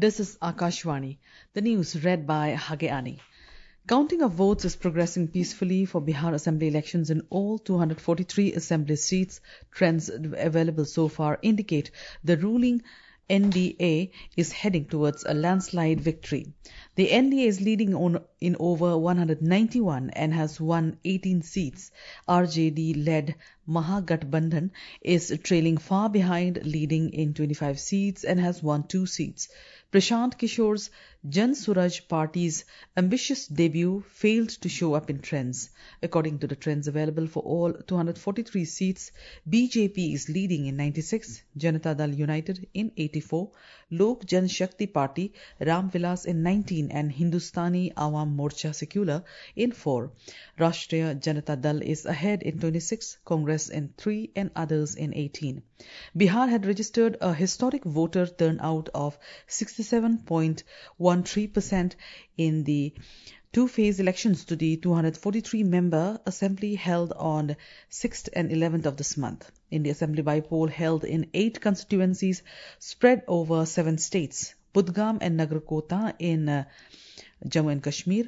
This is Akashvani. The news read by Hageani. Counting of votes is progressing peacefully for Bihar Assembly elections in all 243 Assembly seats. Trends available so far indicate the ruling NDA is heading towards a landslide victory. The NDA is leading in over 191 and has won 18 seats. RJD-led Mahagathbandhan is trailing far behind, leading in 25 seats and has won 2 seats. Prashant Kishore's Jan Suraj party's ambitious debut failed to show up in trends. According to the trends available for all 243 seats, BJP is leading in 96, Janata Dal United in 84, Lok Jan Shakti Party Ram Vilas in 19 and Hindustani Awam Morcha Secular in 4. Rashtriya Janata Dal is ahead in 26, Congress in 3 and others in 18. Bihar had registered a historic voter turnout of 67.13% in the two-phase elections to the 243-member assembly held on 6th and 11th of this month. In the assembly by-poll held in 8 constituencies spread over 7 states, Budgam and Nagarkota in Jammu and Kashmir,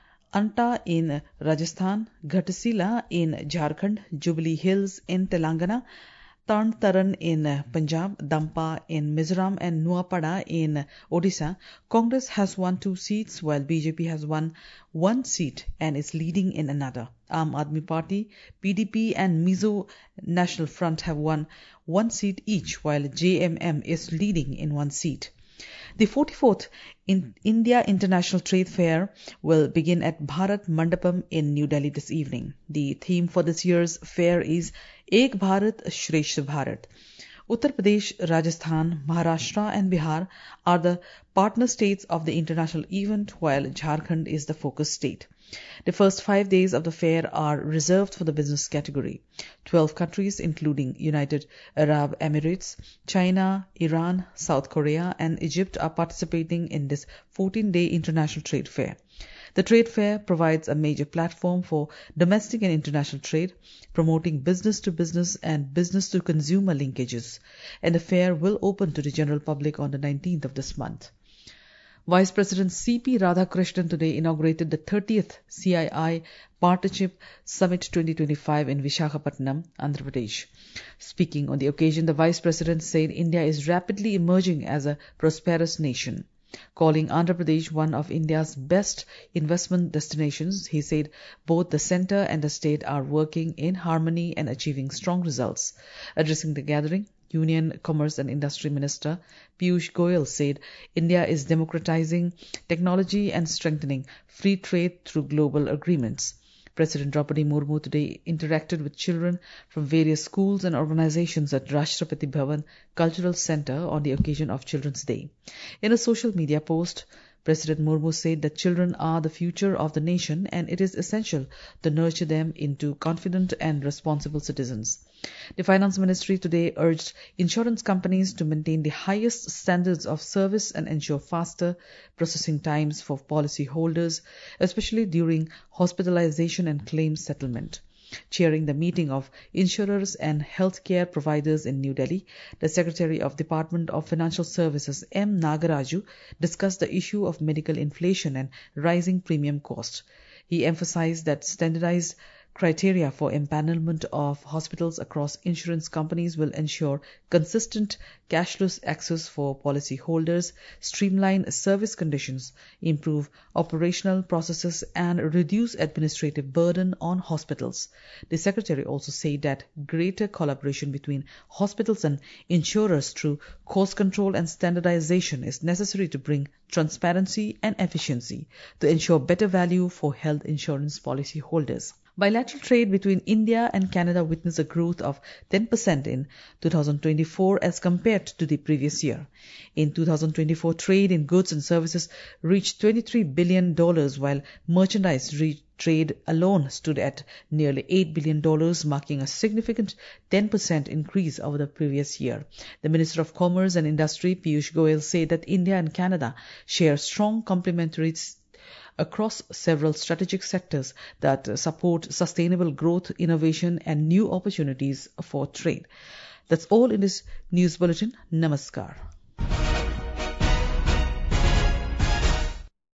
Anta in Rajasthan, Ghatsila in Jharkhand, Jubilee Hills in Telangana, Tarn Taran in Punjab, Dampa in Mizoram and Nuapada in Odisha. Congress has won 2 seats while BJP has won 1 seat and is leading in another. Aam Aadmi Party, PDP and Mizo National Front have won 1 seat each while JMM is leading in 1 seat. The 44th India International Trade Fair will begin at Bharat Mandapam in New Delhi this evening. The theme for this year's fair is Ek Bharat Shresth Bharat. Uttar Pradesh, Rajasthan, Maharashtra and Bihar are the partner states of the international event while Jharkhand is the focus state. The first 5 days of the fair are reserved for the business category. 12 countries including United Arab Emirates, China, Iran, South Korea and Egypt are participating in this 14-day international trade fair. The trade fair provides a major platform for domestic and international trade, promoting business-to-business and business-to-consumer linkages, and the fair will open to the general public on the 19th of this month. Vice President C.P. Radhakrishnan today inaugurated the 30th CII Partnership Summit 2025 in Visakhapatnam, Andhra Pradesh. Speaking on the occasion, the Vice President said India is rapidly emerging as a prosperous nation. Calling Andhra Pradesh one of India's best investment destinations, he said both the centre and the state are working in harmony and achieving strong results. Addressing the gathering, Union Commerce and Industry Minister Piyush Goyal said India is democratizing technology and strengthening free trade through global agreements. President Draupadi Murmu today interacted with children from various schools and organizations at Rashtrapati Bhavan Cultural Center on the occasion of Children's Day. In a social media post, President Murmu said that children are the future of the nation and it is essential to nurture them into confident and responsible citizens. The Finance Ministry today urged insurance companies to maintain the highest standards of service and ensure faster processing times for policy holders, especially during hospitalization and claims settlement. Chairing the meeting of insurers and healthcare providers in New Delhi, the Secretary of Department of Financial Services M. Nagaraju discussed the issue of medical inflation and rising premium costs. He emphasized that standardized criteria for empanelment of hospitals across insurance companies will ensure consistent cashless access for policy holders, streamline service conditions, improve operational processes and reduce administrative burden on hospitals. The Secretary also said that greater collaboration between hospitals and insurers through cost control and standardization is necessary to bring transparency and efficiency to ensure better value for health insurance policy holders. Bilateral trade between India and Canada witnessed a growth of 10% in 2024 as compared to the previous year. In 2024, trade in goods and services reached $23 billion, while merchandise trade alone stood at nearly $8 billion, marking a significant 10% increase over the previous year. The Minister of Commerce and Industry, Piyush Goyal, said that India and Canada share strong complementary across several strategic sectors that support sustainable growth, innovation, and new opportunities for trade. That's all in this news bulletin. Namaskar.